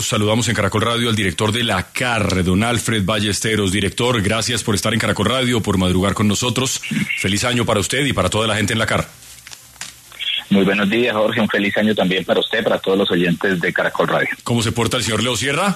Saludamos en Caracol Radio al director de la CAR, don Alfred Ballesteros. Director, gracias por estar en Caracol Radio, por madrugar con nosotros. Feliz año para usted y para toda la gente en la CAR. Muy buenos días, Jorge. Un feliz año también para usted, para todos los oyentes de Caracol Radio. ¿Cómo se porta el señor Leo Sierra?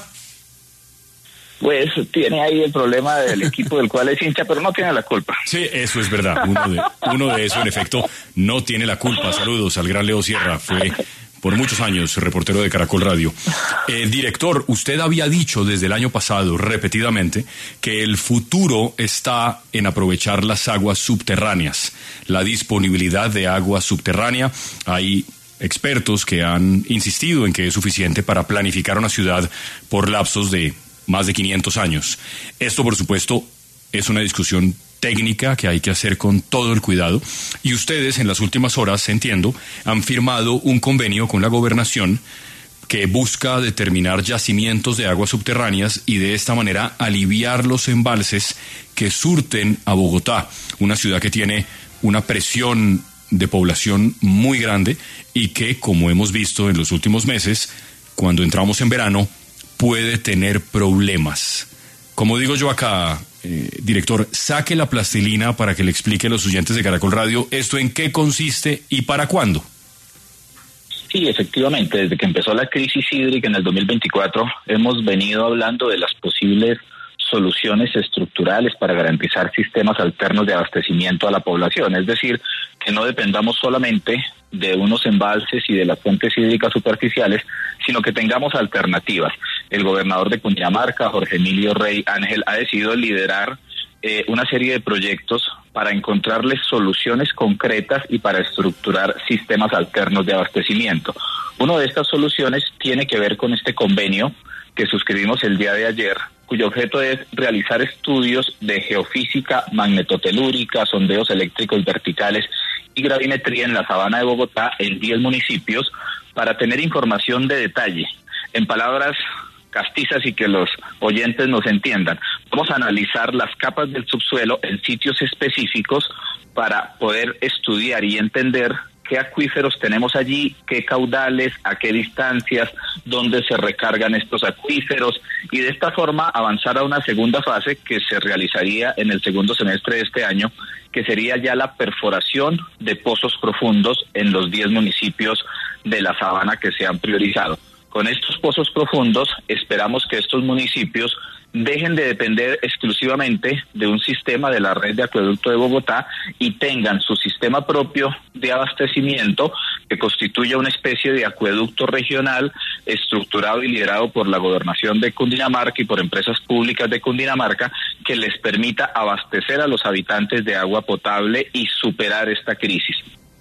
Pues tiene ahí el problema del equipo del cual es hincha, pero no tiene la culpa. Sí, eso es verdad. Uno de eso, en efecto, no tiene la culpa. Saludos al gran Leo Sierra. Fue por muchos años reportero de Caracol Radio. Director, usted había dicho desde el año pasado repetidamente que el futuro está en aprovechar las aguas subterráneas, la disponibilidad de agua subterránea. Hay expertos que han insistido en que es suficiente para planificar una ciudad por lapsos de más de 500 años. Esto, por supuesto, es una discusión técnica que hay que hacer con todo el cuidado. Y ustedes, en las últimas horas, entiendo, han firmado un convenio con la gobernación que busca determinar yacimientos de aguas subterráneas y de esta manera aliviar los embalses que surten a Bogotá, una ciudad que tiene una presión de población muy grande y que, como hemos visto en los últimos meses, cuando entramos en verano, puede tener problemas. Como digo yo acá, director, saque la plastilina para que le explique a los oyentes de Caracol Radio esto en qué consiste y para cuándo. Sí, efectivamente, desde que empezó la crisis hídrica en el 2024, hemos venido hablando de las posibles soluciones estructurales para garantizar sistemas alternos de abastecimiento a la población, es decir, que no dependamos solamente de unos embalses y de las fuentes hídricas superficiales, sino que tengamos alternativas. El gobernador de Cundinamarca, Jorge Emilio Rey Ángel, ha decidido liderar una serie de proyectos para encontrarles soluciones concretas y para estructurar sistemas alternos de abastecimiento. Una de estas soluciones tiene que ver con este convenio que suscribimos el día de ayer, cuyo objeto es realizar estudios de geofísica magnetotelúrica, sondeos eléctricos verticales y gravimetría en la sabana de Bogotá en 10 municipios para tener información de detalle. En palabras castizas y que los oyentes nos entiendan, vamos a analizar las capas del subsuelo en sitios específicos para poder estudiar y entender qué acuíferos tenemos allí, qué caudales, a qué distancias, dónde se recargan estos acuíferos y de esta forma avanzar a una segunda fase que se realizaría en el segundo semestre de este año, que sería ya la perforación de pozos profundos en los 10 municipios de la sabana que se han priorizado. Con estos pozos profundos esperamos que estos municipios dejen de depender exclusivamente de un sistema de la red de acueducto de Bogotá y tengan su sistema propio de abastecimiento que constituya una especie de acueducto regional estructurado y liderado por la gobernación de Cundinamarca y por empresas públicas de Cundinamarca que les permita abastecer a los habitantes de agua potable y superar esta crisis.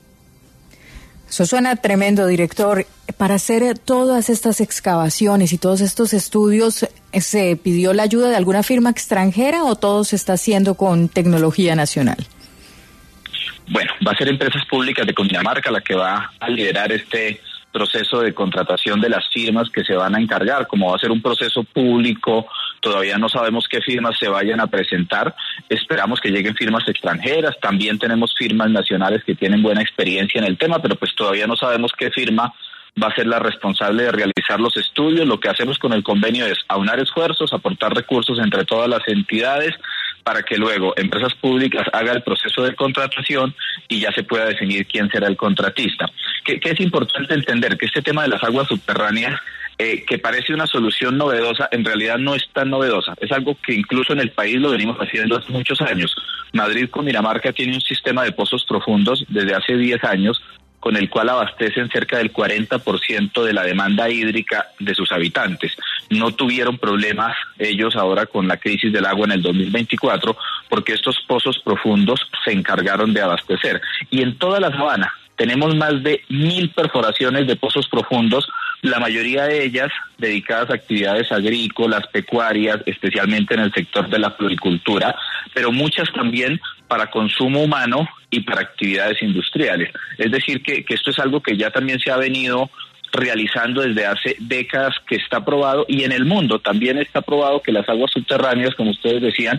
Eso suena tremendo, director. Para hacer todas estas excavaciones y todos estos estudios, ¿se pidió la ayuda de alguna firma extranjera o todo se está haciendo con tecnología nacional? Bueno, va a ser Empresas Públicas de Cundinamarca la que va a liderar este proceso de contratación de las firmas que se van a encargar. Como va a ser un proceso público, todavía no sabemos qué firmas se vayan a presentar. Esperamos que lleguen firmas extranjeras. También tenemos firmas nacionales que tienen buena experiencia en el tema, pero pues todavía no sabemos qué firma va a ser la responsable de realizar los estudios. Lo que hacemos con el convenio es aunar esfuerzos, aportar recursos entre todas las entidades para que luego Empresas Públicas haga el proceso de contratación y ya se pueda definir quién será el contratista. Que es importante entender que este tema de las aguas subterráneas, que parece una solución novedosa, en realidad no es tan novedosa. Es algo que incluso en el país lo venimos haciendo hace muchos años. Madrid, Cundinamarca, tiene un sistema de pozos profundos desde hace 10 años, con el cual abastecen cerca del 40% de la demanda hídrica de sus habitantes. No tuvieron problemas ellos ahora con la crisis del agua en el 2024, porque estos pozos profundos se encargaron de abastecer. Y en toda la sabana tenemos más de 1,000 perforaciones de pozos profundos, la mayoría de ellas dedicadas a actividades agrícolas, pecuarias, especialmente en el sector de la floricultura, pero muchas también para consumo humano y para actividades industriales. Es decir, que esto es algo que ya también se ha venido realizando desde hace décadas, que está probado, y en el mundo también está probado que las aguas subterráneas, como ustedes decían,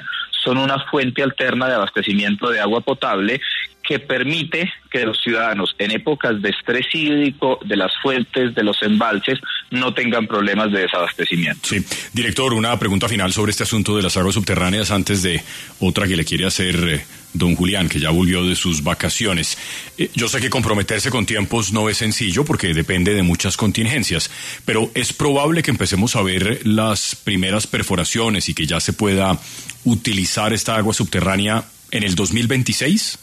son una fuente alterna de abastecimiento de agua potable que permite que los ciudadanos en épocas de estrés hídrico de las fuentes, de los embalses, no tengan problemas de desabastecimiento. Sí, director, una pregunta final sobre este asunto de las aguas subterráneas antes de otra que le quiere hacer don Julián, que ya volvió de sus vacaciones. Yo sé que comprometerse con tiempos no es sencillo porque depende de muchas contingencias, pero es probable que empecemos a ver las primeras perforaciones y que ya se pueda utilizar esta agua subterránea en el 2026.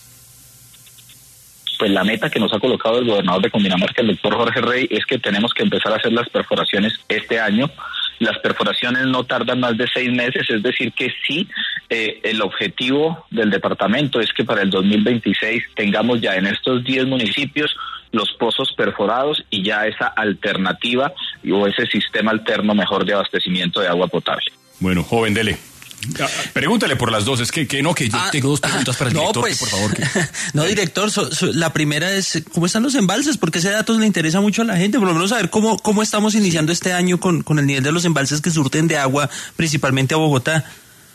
Pues la meta que nos ha colocado el gobernador de Cundinamarca, el doctor Jorge Rey, es que tenemos que empezar a hacer las perforaciones este año. Las perforaciones no tardan más de 6 meses, es decir que sí, el objetivo del departamento es que para el 2026 tengamos ya en estos 10 municipios los pozos perforados y ya esa alternativa o ese sistema alterno mejor de abastecimiento de agua potable. Bueno, joven, dele. Pregúntale por las dos, es que yo tengo 2 preguntas para el director, pues, por favor. No, director, la primera es, ¿cómo están los embalses? Porque ese dato le interesa mucho a la gente, por lo menos saber cómo estamos iniciando este año con el nivel de los embalses que surten de agua, principalmente a Bogotá.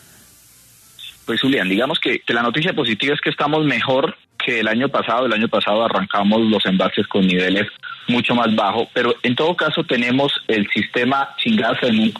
Pues Julián, digamos que la noticia positiva es que estamos mejor que el año pasado. El año pasado arrancamos los embalses con niveles mucho más bajos, pero en todo caso tenemos el sistema Chingaza en un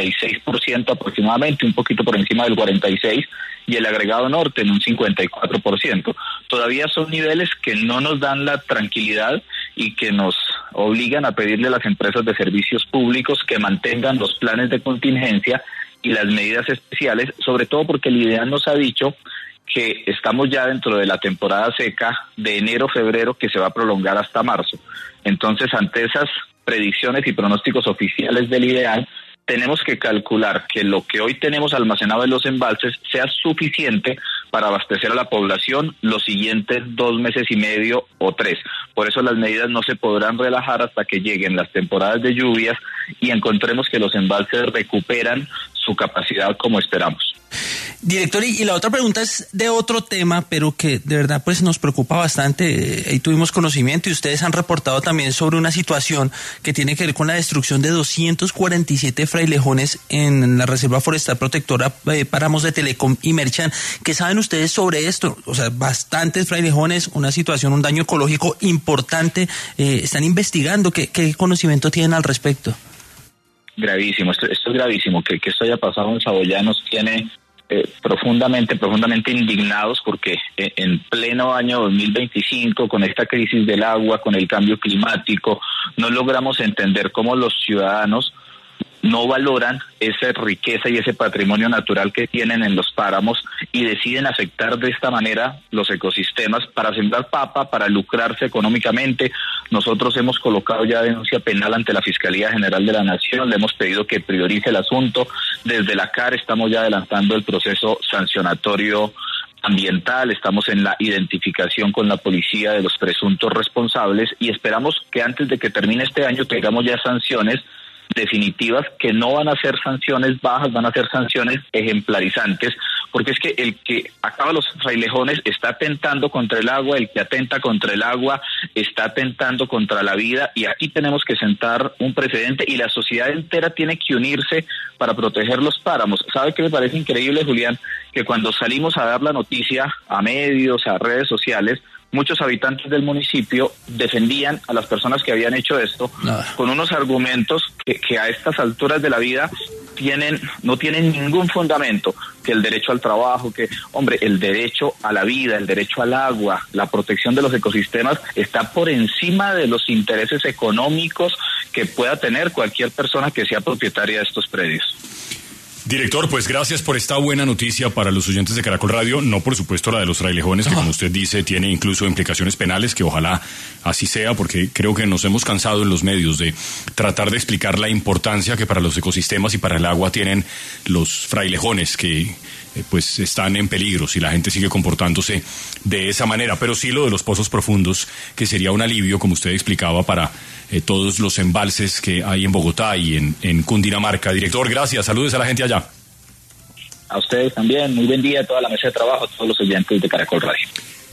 46% aproximadamente, un poquito por encima del 46%, y el agregado norte en un 54%. Todavía son niveles que no nos dan la tranquilidad y que nos obligan a pedirle a las empresas de servicios públicos que mantengan los planes de contingencia y las medidas especiales, sobre todo porque el IDEAN nos ha dicho que estamos ya dentro de la temporada seca de enero-febrero que se va a prolongar hasta marzo. Entonces, ante esas predicciones y pronósticos oficiales del IDEAN, tenemos que calcular que lo que hoy tenemos almacenado en los embalses sea suficiente para abastecer a la población los siguientes 2 meses y medio o 3. Por eso las medidas no se podrán relajar hasta que lleguen las temporadas de lluvias y encontremos que los embalses recuperan su capacidad como esperamos. Director, y la otra pregunta es de otro tema, pero que de verdad pues nos preocupa bastante. Ahí tuvimos conocimiento y ustedes han reportado también sobre una situación que tiene que ver con la destrucción de 247 frailejones en la Reserva Forestal Protectora Páramos de Telecom y Merchán. ¿Qué saben ustedes sobre esto? O sea, bastantes frailejones, una situación, un daño ecológico importante. ¿Están investigando? ¿Qué conocimiento tienen al respecto? Gravísimo, esto es gravísimo. Que esto haya pasado en Saboya nos tiene profundamente indignados porque en pleno año 2025, con esta crisis del agua, con el cambio climático, no logramos entender cómo los ciudadanos no valoran esa riqueza y ese patrimonio natural que tienen en los páramos y deciden afectar de esta manera los ecosistemas para sembrar papa, para lucrarse económicamente. Nosotros hemos colocado ya denuncia penal ante la Fiscalía General de la Nación, le hemos pedido que priorice el asunto. Desde la CAR estamos ya adelantando el proceso sancionatorio ambiental, estamos en la identificación con la policía de los presuntos responsables y esperamos que antes de que termine este año tengamos ya sanciones definitivas que no van a ser sanciones bajas, van a ser sanciones ejemplarizantes, porque es que el que acaba los frailejones está atentando contra el agua, el que atenta contra el agua está atentando contra la vida y aquí tenemos que sentar un precedente y la sociedad entera tiene que unirse para proteger los páramos. ¿Sabe qué me parece increíble, Julián? Que cuando salimos a dar la noticia a medios, a redes sociales, muchos habitantes del municipio defendían a las personas que habían hecho esto con unos argumentos que a estas alturas de la vida no tienen ningún fundamento, que el derecho al trabajo, que, hombre, el derecho a la vida, el derecho al agua, la protección de los ecosistemas está por encima de los intereses económicos que pueda tener cualquier persona que sea propietaria de estos predios. Director, pues gracias por esta buena noticia para los oyentes de Caracol Radio, no por supuesto la de los frailejones, que como usted dice tiene incluso implicaciones penales, que ojalá así sea, porque creo que nos hemos cansado en los medios de tratar de explicar la importancia que para los ecosistemas y para el agua tienen los frailejones, que pues están en peligro si la gente sigue comportándose de esa manera, pero sí lo de los pozos profundos, que sería un alivio, como usted explicaba, para todos los embalses que hay en Bogotá y en Cundinamarca. Director, gracias, saludos a la gente allá. A ustedes también, muy buen día a toda la mesa de trabajo, a todos los oyentes de Caracol Radio.